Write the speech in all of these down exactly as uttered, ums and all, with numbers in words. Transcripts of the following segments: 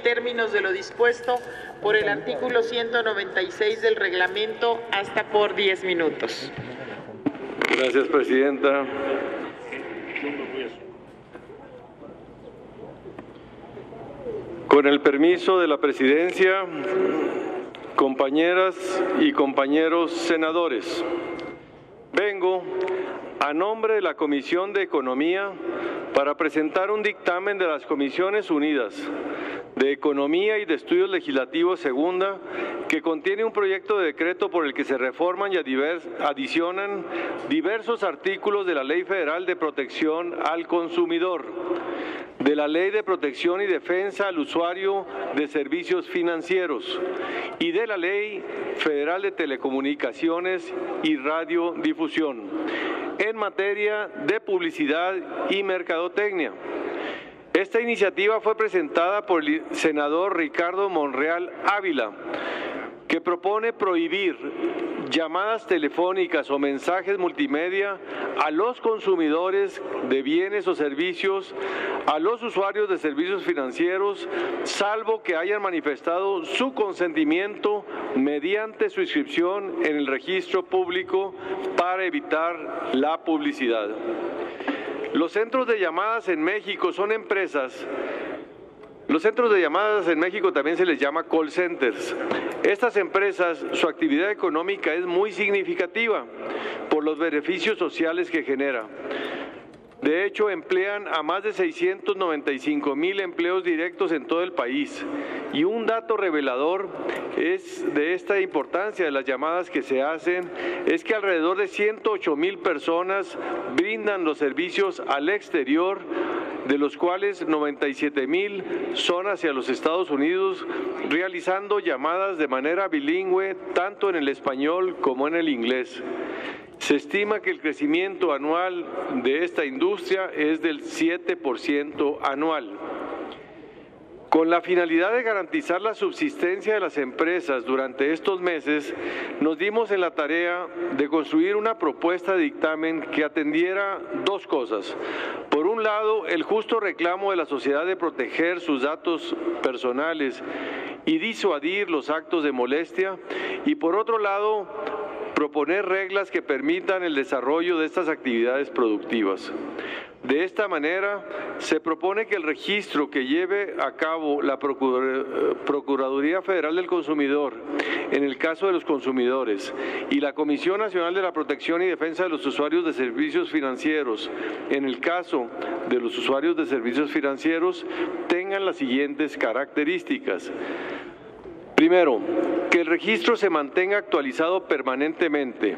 términos de lo dispuesto por el artículo ciento noventa y seis del reglamento hasta por diez minutos. Gracias, presidenta. Con el permiso de la presidencia, compañeras y compañeros senadores, vengo a nombre de la Comisión de Economía para presentar un dictamen de las Comisiones Unidas de Economía y de Estudios Legislativos Segunda, que contiene un proyecto de decreto por el que se reforman y adicionan diversos artículos de la Ley Federal de Protección al Consumidor, de la Ley de Protección y Defensa al Usuario de Servicios Financieros y de la Ley Federal de Telecomunicaciones y Radiodifusión en materia de publicidad y mercadotecnia. Esta iniciativa fue presentada por el senador Ricardo Monreal Ávila, que propone prohibir llamadas telefónicas o mensajes multimedia a los consumidores de bienes o servicios, a los usuarios de servicios financieros, salvo que hayan manifestado su consentimiento mediante su inscripción en el registro público para evitar la publicidad. Los centros de llamadas en México son empresas. Los centros de llamadas en México también se les llama call centers. Estas empresas, su actividad económica es muy significativa por los beneficios sociales que genera. De hecho, emplean a más de seiscientos noventa y cinco mil empleos directos en todo el país. Y un dato revelador es de esta importancia de las llamadas que se hacen, es que alrededor de ciento ocho mil personas brindan los servicios al exterior, de los cuales noventa y siete mil son hacia los Estados Unidos, realizando llamadas de manera bilingüe, tanto en el español como en el inglés. Se estima que el crecimiento anual de esta industria es del siete por ciento anual. Con la finalidad de garantizar la subsistencia de las empresas durante estos meses, nos dimos en la tarea de construir una propuesta de dictamen que atendiera dos cosas. Por un lado, el justo reclamo de la sociedad de proteger sus datos personales y disuadir los actos de molestia, y por otro lado, proponer reglas que permitan el desarrollo de estas actividades productivas. De esta manera, se propone que el registro que lleve a cabo la Procuraduría Federal del Consumidor, en el caso de los consumidores, y la Comisión Nacional de la Protección y Defensa de los Usuarios de Servicios Financieros, en el caso de los usuarios de servicios financieros, tengan las siguientes características. Primero, que el registro se mantenga actualizado permanentemente,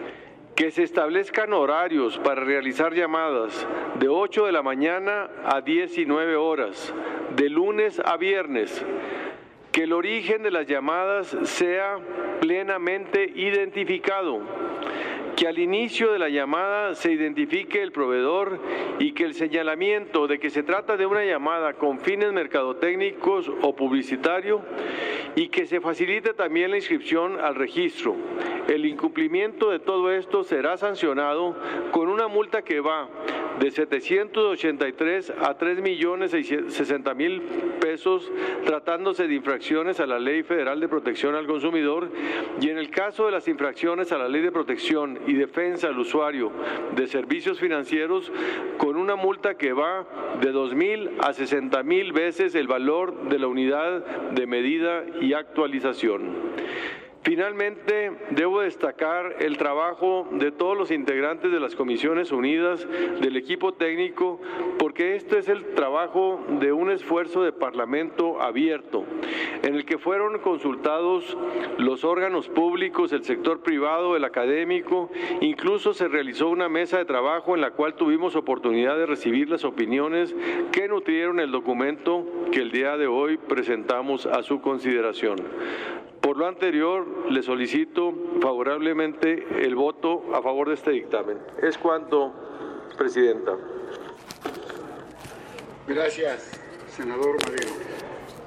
que se establezcan horarios para realizar llamadas de ocho de la mañana a diecinueve horas, de lunes a viernes, que el origen de las llamadas sea plenamente identificado, que al inicio de la llamada se identifique el proveedor y que el señalamiento de que se trata de una llamada con fines mercadotécnicos o publicitario y que se facilite también la inscripción al registro. El incumplimiento de todo esto será sancionado con una multa que va de setecientos ochenta y tres a tres millones sesenta mil pesos, tratándose de infracciones a la Ley Federal de Protección al Consumidor, y en el caso de las infracciones a la Ley de Protección y Defensa al Usuario de Servicios Financieros, con una multa que va de dos mil a sesenta mil veces el valor de la unidad de medida y actualización. Finalmente, debo destacar el trabajo de todos los integrantes de las Comisiones Unidas, del equipo técnico, porque este es el trabajo de un esfuerzo de parlamento abierto, en el que fueron consultados los órganos públicos, el sector privado, el académico. Incluso se realizó una mesa de trabajo en la cual tuvimos oportunidad de recibir las opiniones que nutrieron el documento que el día de hoy presentamos a su consideración. Por lo anterior, le solicito favorablemente el voto a favor de este dictamen. Es cuanto, presidenta. Gracias, senador Madero.